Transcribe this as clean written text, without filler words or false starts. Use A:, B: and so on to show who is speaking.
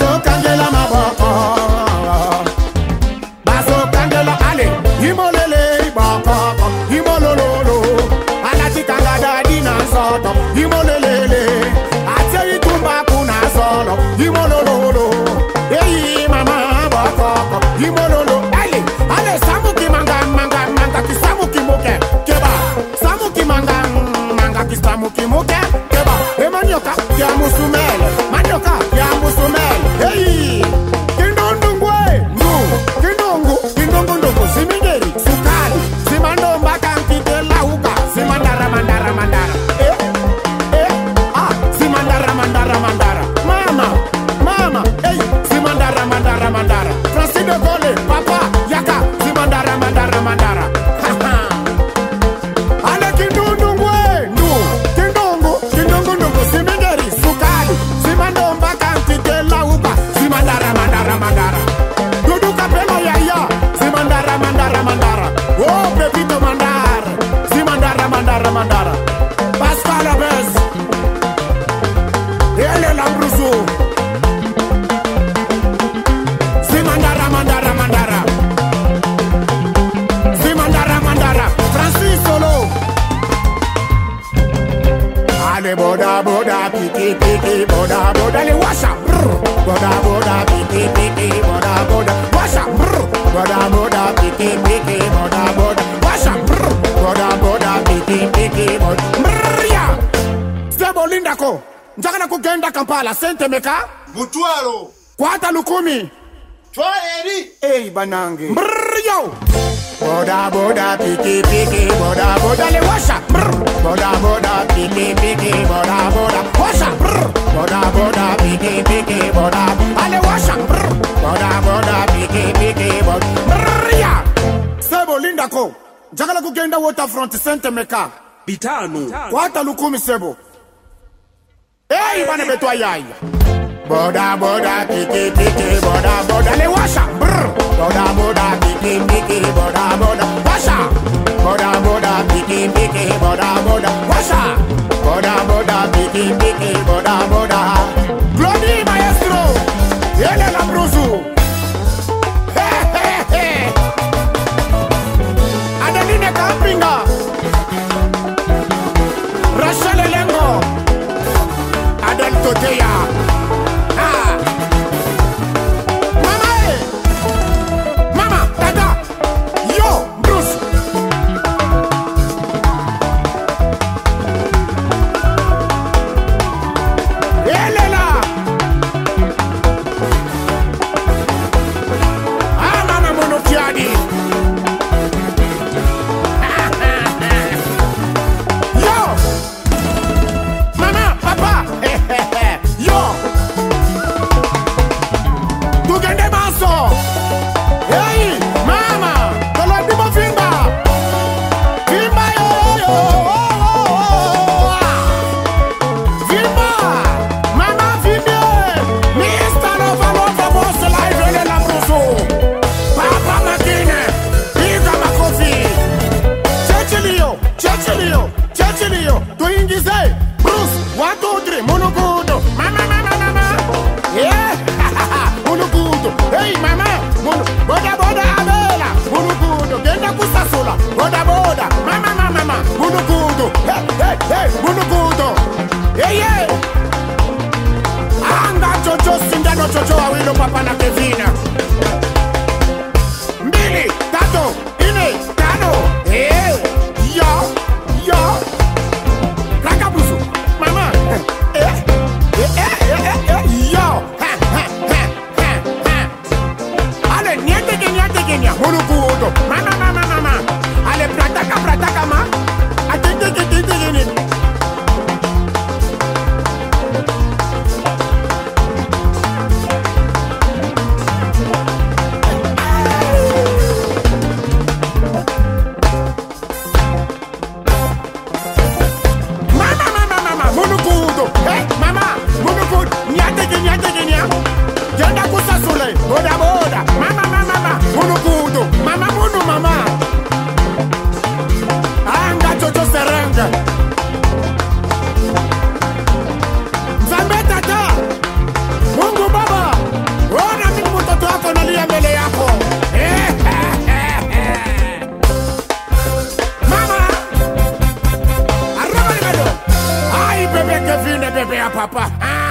A: Baso kangela maboko. Baso kangela ale. Imolele boko. Imolololo. Alati kangada dina soto. Imolele. Ate itumba kuna solo. Imolololo. Hey mama boko. Imololo. Ale samuki manga kisamuki moke. Keba. Samuki manga kisamuki moke. Keba. Emanyoka ya musumele. Manyoka ya musumele. Hey. Kindongu simingeri sukali. Simando mbaka nkite lauka. Simandara mandara. Simandara. Mama. Hey. Simandara mandara. Francis de Gaulle. Papa. Yaka. Simandara mandara. Ale kindongu simingeri sukali. Simando mbaka nkite lauka. Simandara mandara. Dudu kapema ya. Simandara mandara. Oh, Pepito mandar. Simandara mandara. Pascal Abes. Ele Lambruso. Simandara mandara. Simandara mandara. Francis Solo. Ale boda piki boda le washa. Boda piki boda washa. Boda piki boda washa. Boda piki boda. Sebo lindako. Njagala kugenda Kampala sente meka.
B: Mutwalo.
A: Kwata lukumi.
B: Twaeri.
A: Hey banange. Yo. Boda piki boda le washa. Boda piki boda washa. Boda piki boda ale washa. Boda piki boda. Sebo lindako. Njagala kugenda waterfront sente meka.
C: Bitanu.
A: Kwata lukumi sebo. Hey, bana betwa yai. Boda piki boda le washa. Boda piki boda washa. Boda piki boda washa. Boda piki boda. Glody maestro. Ele Lambruso. Hey. Adeline Kapringa. Rachel Elengo. Adel Toteya. Mama, dada. Yo, Bruce. Elela. Mama monokiadi. Yo. Mama, papa. Yo. Tugende maso. Hey, mama. Tolo dimo fimba. Fimba yo. Fimba. Mama fimbe. Mr. Lova boss live ele Lambruso. Papa Makine. Biga makofi. Chechilio. Tuingize. Bruce, 1, 2, 3, monogudo. Mama. Yeah, monogudo. Hey, mama. Boda abela. Monogudo. Genda kusasula. Boda. Mama. Monogudo. Hey, monogudo. Yeah. Anga chocho sindano chocho awilo papa na Kevina. Mbili, tatu, ine, tano. Hey, yo. Rakabusu. Mama. Yo. Ale niente genia. Monogudo. Mama. Ale prataka ma. Atende. bébé Kevin et bébé à papa.